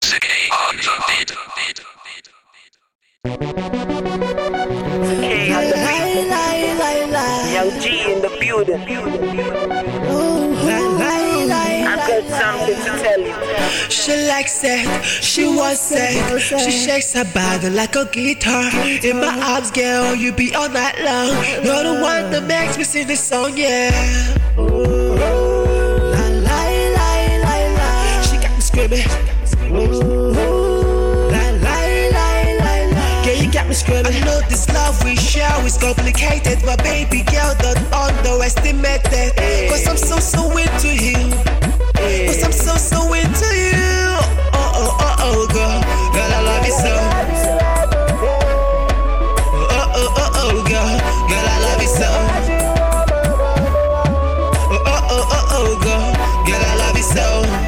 Sexy on the beat. K on the beat. Young G in the building. I've got something to tell you. She likes it, she wants it. She shakes her body like a guitar. In my arms, girl, you be all night long. You're the one that makes me sing this song, yeah. La la la la la. She got me screaming. La la la la la. Yeah, you got me screaming. I know this love we share is complicated, but baby girl, don't underestimate it. Cause I'm so into you. Cause I'm so into you. Oh, girl. Girl, I love you so. Oh, girl. Girl, I love you so. Oh, girl. Girl, I love you so.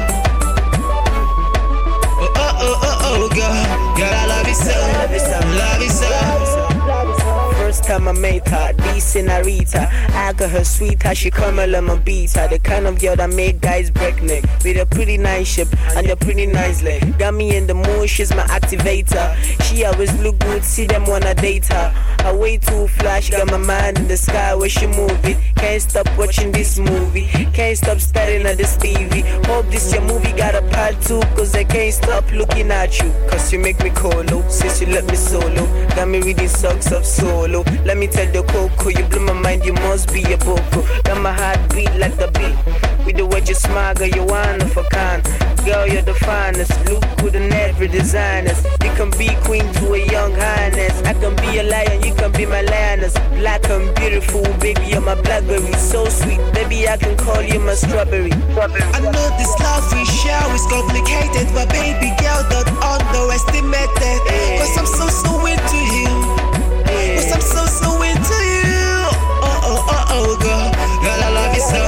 Oh, girl. Girl, I love you so. Love you so. First time I met her, this senorita. I got her sweetheart, she come a lemon beat her. The kind of girl that make guys break neck. With a pretty nice shape and a pretty nice leg. Got me in the mood, she's my activator. She always look good, see them wanna date her. Her way too flash, got my mind in the sky where she move it. Can't stop watching this movie, can't stop staring at this TV. Hope this your movie got a part 2, cause I can't stop looking at you. Cause you make me colo, since you let me solo. Got me reading songs of solo. Let me tell the coco, you blew my mind, you must be a boko. Got my heart beat like the beat. With the way you smile, girl, you're one of a kind. Girl, you're the finest. Look good in every designers. You can be queen to a young highness. I can be a lion, you can be my lioness. Black and beautiful, baby, you're my blackberry. So sweet, baby, I can call you my strawberry. I know this love we share is complicated, but baby girl, don't underestimate it. Cause I'm so into you. Cause I'm so into you. Oh, girl. Girl, I love you so.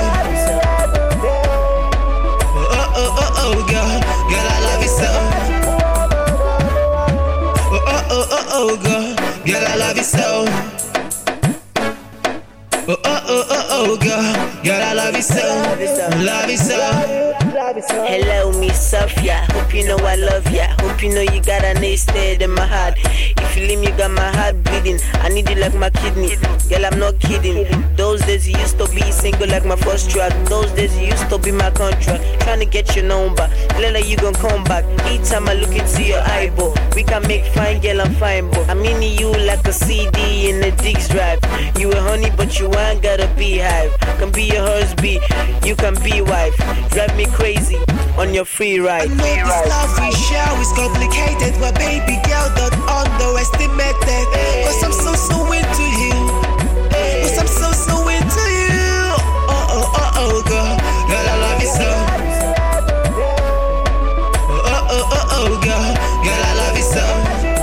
Oh, girl. Girl, I love you so. Oh, girl. Girl, I love you so. Oh, girl. Girl, I love you so. Love you so. Hello, Miss Sophia. Hope you know I love ya. Hope you know you got a nice stead in my heart. If you leave me, you got my heart bleeding. I need you like my kidney. Girl, I'm not kidding. Those days you used to be single like my first track. Those days you used to be my contract. Trying to get your number. Later you gon' come back. Each time I look into your eyeball, we can make fine, girl, I'm fine, boy. I'm in you like a CD in a Diggs drive. You a honey, but you ain't gotta be hive. Can be your husband, you can be wife. Drive me crazy on your free ride. I know this love we share is complicated, but baby girl, don't underestimate it. Cause I'm so into you. Cause I'm so into you. Oh, girl. Girl, I love you so. Oh, girl. Girl, I love you so.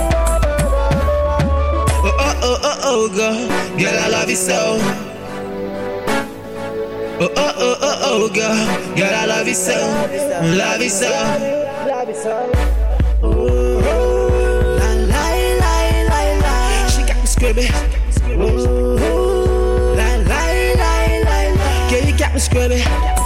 Oh, girl. Girl, I love you so. Oh, girl. Girl, I love you so. Love you so. La la la la la. She got me screaming. La la la la la. Yeah, you got me screaming.